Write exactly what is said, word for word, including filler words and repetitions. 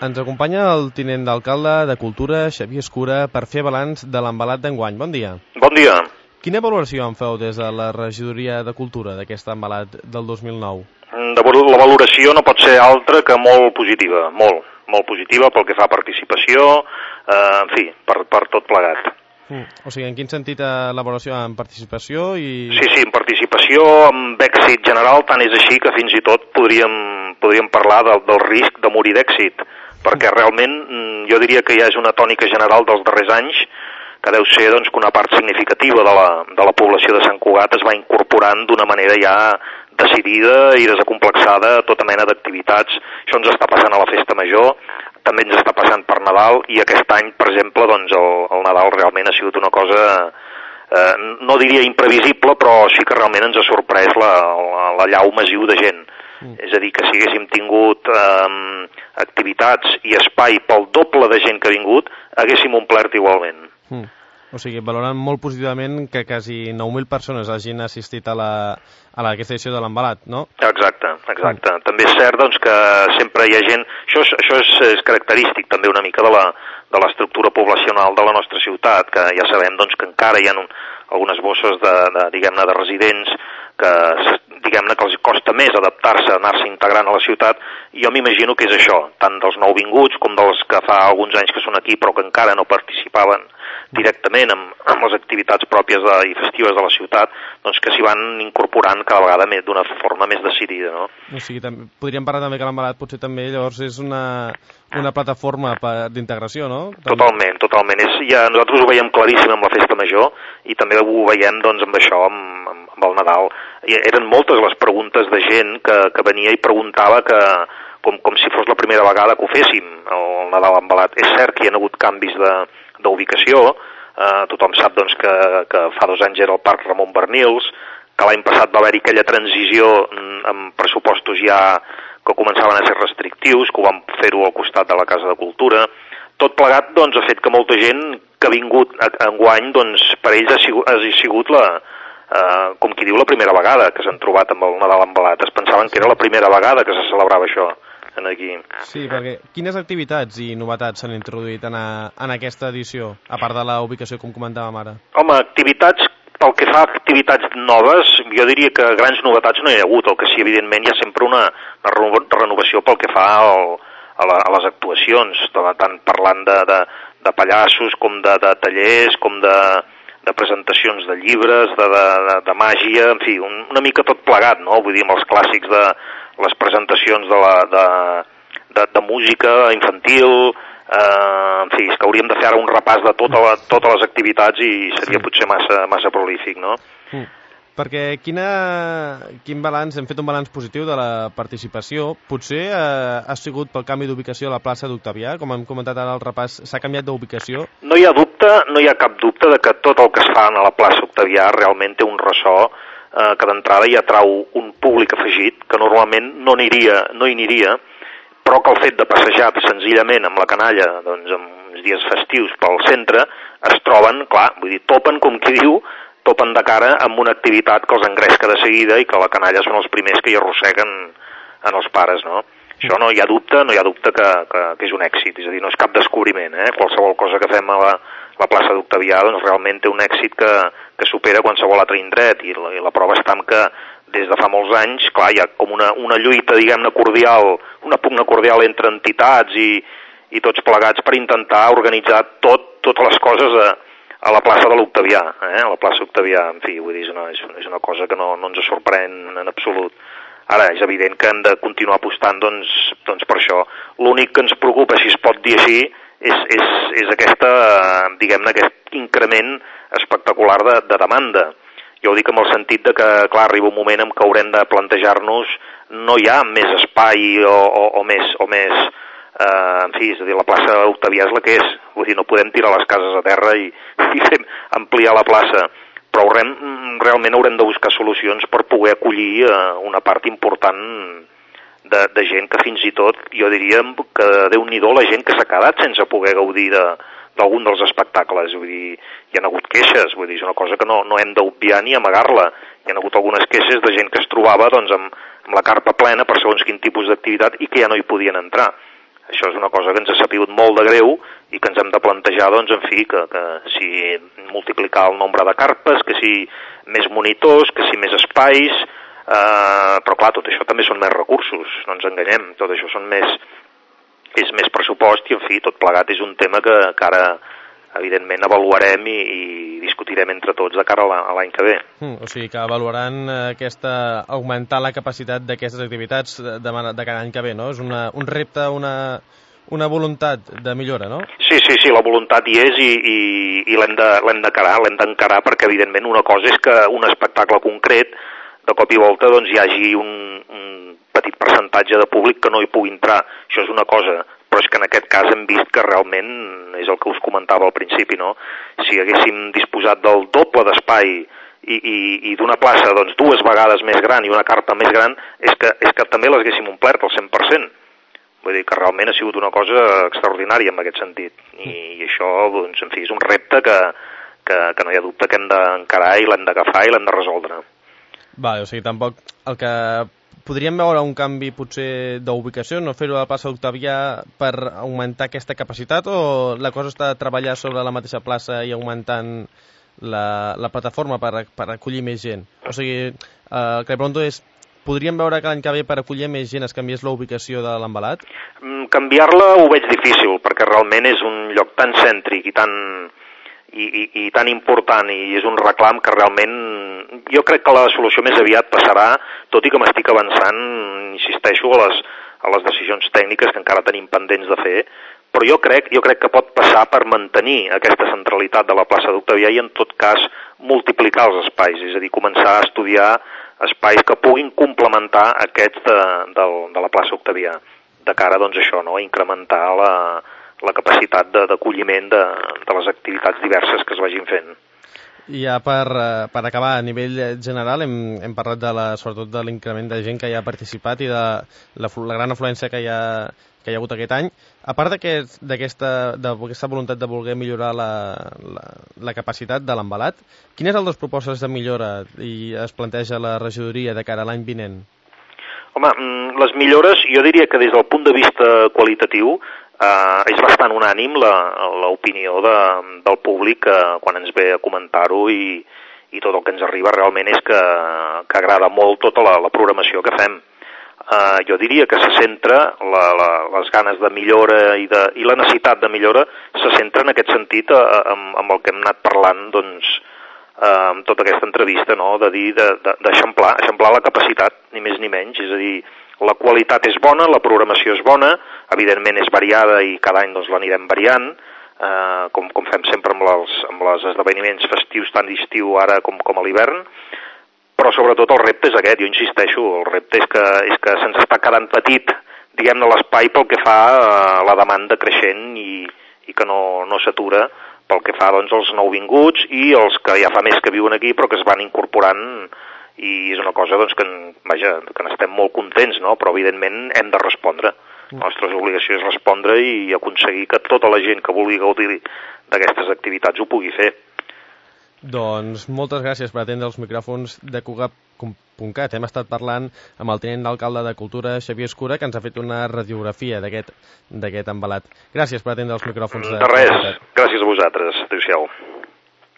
Ens acompanya el tinent d'alcalde de Cultura, Xavier Escura, per fer balanç de l'embalat d'enguany. Bon dia. Bon dia. Quina valoració en feu des de la regidoria de Cultura d'aquest embalat del dos mil nou? La valoració no pot ser altra que molt positiva, molt, molt positiva pel que fa a participació, eh, en fi, per, per tot plegat. Mm. O sigui, en quin sentit la valoració en participació i... Sí, sí, en participació, amb èxit general, tant és així que fins i tot podríem, podríem parlar del, del risc de morir d'èxit, perquè realment jo diria que ja és una tònica general dels darrers anys, que deu ser doncs, que una part significativa de la, de la població de Sant Cugat es va incorporant d'una manera ja decidida i desacomplexada a tota mena d'activitats. Això ens està passant a la Festa Major, també ens està passant per Nadal, i aquest any, per exemple, doncs, el, el Nadal realment ha sigut una cosa, eh, no diria imprevisible, però sí que realment ens ha sorprès la, la, la llau massiu de gent. Mm. És a dir, que si haguéssim tingut eh, activitats i espai pel doble de gent que ha vingut, haguéssim omplert igualment. Mm. O sigui, valoren molt positivament que quasi nou mil persones hagin assistit a, la, a la, aquesta edició de l'embalat, no? Exacte, exacte. Mm. També és cert doncs, que sempre hi ha gent... Això, és, això és, és característic també una mica de la, de l'estructura poblacional de la nostra ciutat, que ja sabem doncs, que encara hi ha un, algunes bosses de, de, diguem-ne, de residents que, diguem-ne, que els costa més adaptar-se, anar-se integrant a la ciutat, i jo m'imagino que és això, tant dels nouvinguts com dels que fa alguns anys que són aquí però que encara no participaven directament amb, amb les activitats pròpies de, i festives de la ciutat, doncs que s'hi van incorporant cada vegada d'una forma més decidida, no? O sigui, també, podríem parlar també que l'embalat potser també llavors és una, una plataforma d'integració, no? Totalment, totalment. És, ja, nosaltres ho veiem claríssim amb la Festa Major i també ho veiem doncs, amb això, amb, amb, amb el Nadal. I eren moltes les preguntes de gent que, que venia i preguntava que, com, com si fos la primera vegada que ho féssim, el Nadal embalat. És cert que hi ha hagut canvis de d'ubicació, eh, tothom sap doncs, que, que fa dos anys era el Parc Ramon Bernils, que l'any passat va haver-hi aquella transició amb pressupostos ja que començaven a ser restrictius, que ho vam fer-ho al costat de la Casa de Cultura. Tot plegat doncs, ha fet que molta gent que ha vingut enguany, doncs, per ells ha sigut, ha sigut la, eh, com qui diu, la primera vegada que s'han trobat amb el Nadal embalat. Es pensaven que era la primera vegada que se celebrava això aquí. Sí, perquè quines activitats i novetats s'han introduït en, a, en aquesta edició, a part de la ubicació, com comentàvem ara? Home, activitats, pel que fa a activitats noves, jo diria que grans novetats no hi ha hagut, el que sí, evidentment, hi ha sempre una, una renovació pel que fa al, a, la, a les actuacions, tant parlant de, de, de pallassos, com de, de tallers, com de, de presentacions de llibres, de, de, de, de màgia, en fi, un, una mica tot plegat, no? Vull dir, amb els clàssics de les presentacions de, la, de, de, de música infantil, eh, en fi, és que hauríem de fer ara un repàs de tota la, totes les activitats i seria sí. potser massa, massa prolífic, no? Mm. Perquè quina, quin balanç, hem fet un balanç positiu de la participació, potser eh, ha sigut pel canvi d'ubicació a la plaça d'Octavià, com hem comentat ara al repàs, s'ha canviat d'ubicació? No hi ha dubte, no hi ha cap dubte de que tot el que es fa a la plaça Octavià realment té un ressò eh, que d'entrada ja trau un públic afegit, que normalment no aniria, no hi aniria, però que el fet de passejar senzillament amb la canalla, doncs, en uns dies festius pel centre, es troben, clar, vull dir, topen, com qui diu, topen de cara amb una activitat que els engresca de seguida i que la canalla són els primers que hi arrosseguen en els pares, no? Això no hi ha dubte, no hi ha dubte que, que, que és un èxit, és a dir, no és cap descobriment, eh? Qualsevol cosa que fem a la, la plaça d'Octavià, doncs realment té un èxit que, que supera qualsevol altre indret, i la, i la prova està en que des de fa molts anys, clar, hi ha com una, una lluita, diguem-ne, cordial, una pugna cordial entre entitats i, i tots plegats per intentar organitzar tot, totes les coses a, a la plaça de l'Octavià, eh? A la plaça Octavià, en fi, vull dir, és una, és una cosa que no, no ens sorprèn en absolut. Ara, és evident que hem de continuar apostant doncs, doncs per això. L'únic que ens preocupa, si es pot dir així, és, és, és aquesta, diguem-ne, aquest increment espectacular de, de demanda. Jo ho dic en el sentit de que, clar, arriba un moment en què haurem de plantejar-nos no hi ha més espai o, o, o més, o més eh, en fi, és a dir, la plaça Octavià és la que és, vull dir, no podem tirar les cases a terra i, i fem, ampliar la plaça, però haurem, realment haurem de buscar solucions per poder acollir eh, una part important de, de gent que fins i tot, jo diria que Déu-n'hi-do la gent que s'ha quedat sense poder gaudir de d'algun dels espectacles, vull dir, hi ha hagut queixes, vull dir, és una cosa que no, no hem d'obviar ni amagar-la. Hi ha hagut algunes queixes de gent que es trobava doncs, amb, amb la carpa plena per segons quin tipus d'activitat i que ja no hi podien entrar. Això és una cosa que ens ha sabut molt de greu i que ens hem de plantejar, doncs, en fi, que, que si multiplicar el nombre de carpes, que si més monitors, que si més espais, eh, però clar, tot això també són més recursos, no ens enganyem, tot això són més, és més pressupost i, en fi, tot plegat és un tema que, que ara, evidentment, avaluarem i, i discutirem entre tots de cara a l'any que ve. Mm, o sigui que avaluaran aquesta, augmentar la capacitat d'aquestes activitats de, de, de cada any que ve, no? És una, un repte, una, una voluntat de millora, no? Sí, sí, sí, la voluntat hi és i, i, i l'hem d'encarar, l'hem d'encarar perquè, evidentment, una cosa és que un espectacle concret, de cop i volta, doncs, hi hagi un, un petit percentatge de públic que no hi pugui entrar. Això és una cosa, però és que en aquest cas hem vist que realment, és el que us comentava al principi, no? Si haguéssim disposat del doble d'espai i, i, i d'una plaça doncs, dues vegades més gran i una carpa més gran, és que, és que també les haguéssim omplert al cent per cent. Vull dir que realment ha sigut una cosa extraordinària en aquest sentit. I, i això, doncs, en fi, és un repte que, que, que no hi ha dubte que hem d'encarar i l'hem d'agafar i l'hem de resoldre. Vale, o sigui, tampoc el que podríem veure un canvi potser d'ubicació, no fer-ho a la plaça d'Octavià per augmentar aquesta capacitat, o la cosa està a treballar sobre la mateixa plaça i augmentant la, la plataforma per, per acollir més gent? O sigui, eh, el que li pregunto és, podríem veure que l'any que ve per acollir més gent es canviés la ubicació de l'embalat? Mm, canviar-la ho veig difícil, perquè realment és un lloc tan cèntric i tan, i, i, i tan important i és un reclam que realment jo crec que la solució més aviat passarà, tot i que m'estic avançant, insisteixo, a les, a les decisions tècniques que encara tenim pendents de fer, però jo crec, jo crec que pot passar per mantenir aquesta centralitat de la plaça d'Octavià i en tot cas multiplicar els espais, és a dir, començar a estudiar espais que puguin complementar aquests de, de, de la plaça Octavià, de cara doncs, això, no? A incrementar la, la capacitat d'acolliment de, de les activitats diverses que es vagin fent. I ja per, per acabar, a nivell general, hem, hem parlat de la, sobretot de l'increment de gent que hi ha participat i de la, la gran afluència que hi ha, que hi ha hagut aquest any. A part d'aquesta voluntat de voler millorar la, la, la capacitat de l'embalat, quines altres propostes de millora i es planteja la regidoria de cara a l'any vinent? Home, les millores, jo diria que des del punt de vista qualitatiu, Uh, és bastant unànim l'opinió de, del públic uh, quan ens ve a comentar-ho i, i tot el que ens arriba realment és que, que agrada molt tota la, la programació que fem. Uh, jo diria que se centra, la, la, les ganes de millora i, de, i la necessitat de millora se centra en aquest sentit uh, amb, amb el que hem anat parlant doncs, uh, amb tota aquesta entrevista, no? De dir, d'eixamplar, de, eixamplar la capacitat, ni més ni menys, és a dir, la qualitat és bona, la programació és bona, evidentment és variada i cada any doncs, l'anirem variant, eh, com, com fem sempre amb els, amb els esdeveniments festius tant d'estiu ara com, com a l'hivern, però sobretot el repte és aquest, jo insisteixo, el repte és que, és que se'ns està quedant petit, diguem-ne, l'espai pel que fa a la demanda creixent i, i que no, no s'atura pel que fa doncs, als nouvinguts i els que ja fa més que viuen aquí però que es van incorporant i és una cosa doncs, que, vaja, que n'estem molt contents, no? Però evidentment hem de respondre. La nostra obligació és respondre i aconseguir que tota la gent que vulgui gaudir d'aquestes activitats ho pugui fer. Doncs moltes gràcies per atendre els micròfons de Cugat punt cat. Hem estat parlant amb el tinent d'alcalde de Cultura, Xavier Escura, que ens ha fet una radiografia d'aquest embalat. Gràcies per atendre els micròfons de De res, gràcies a vosaltres. Adéu-siau.